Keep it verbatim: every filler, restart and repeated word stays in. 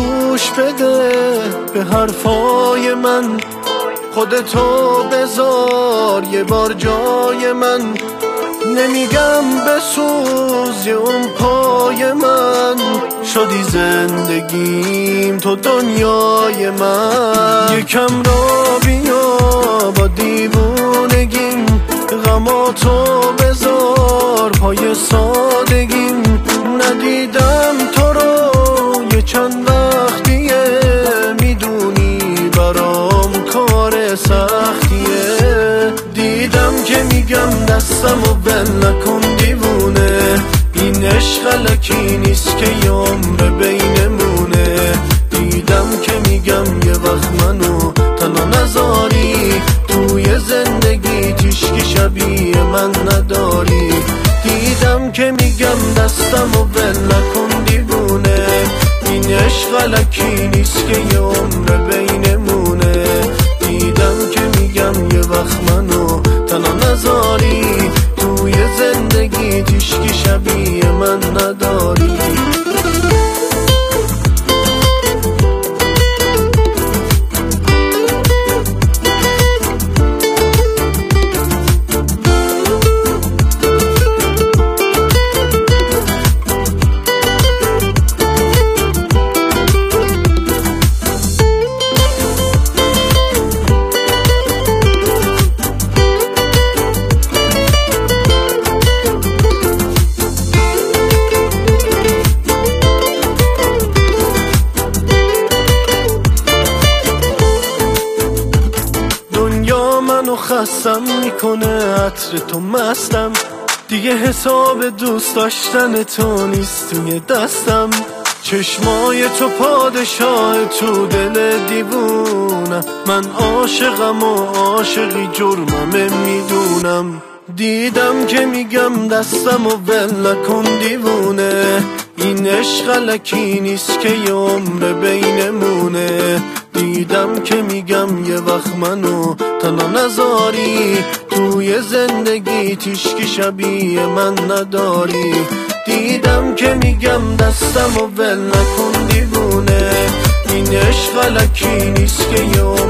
گوش بده به حرفای من، خودتو بذار یه بار جای من. نمیگم بسوز یه اون پای من، شدی زندگیم تو دنیای من. یکم را بیا با دیوونگیم، غماتو بذار پای سادگیم. ندیدم تو رو یه چند وقتیه، میدونی برام کار سختیه. دیدم که میگم دستم و بل نکن دیوونه، این عشق الکی نیست که یه عمر بینمونه. دیدم که میگم یه وقت منو تنها نذاری، توی زندگی تیشکی شبیه من نداری. دیدم که میگم دستم و بل نکن دیوونه، این عشق الکی نیست که یه عمر بینمونه. دیدم که میگم یه وقت منو تنها نذاری، توی زندگی تیشکی شبیه من نداری. منو خستم میکنه عطر تو، مستم دیگه، حساب دوست داشتن تو نیست توی دستم. چشمای تو پادشاه تو دل دیوونم، من عاشقم و عاشقی جرممه میدونم. دیدم که میگم دستم و ول نکن دیوونه، این عشق الکی نیست که یه عمر بینمونه. دیدم که میگم یه وقت منو تنها نذاری، توی زندگی تیشکی شبیه من نداری. دیدم که میگم دستم و ول نکن دیوونه، این عشق الکی نیست که یه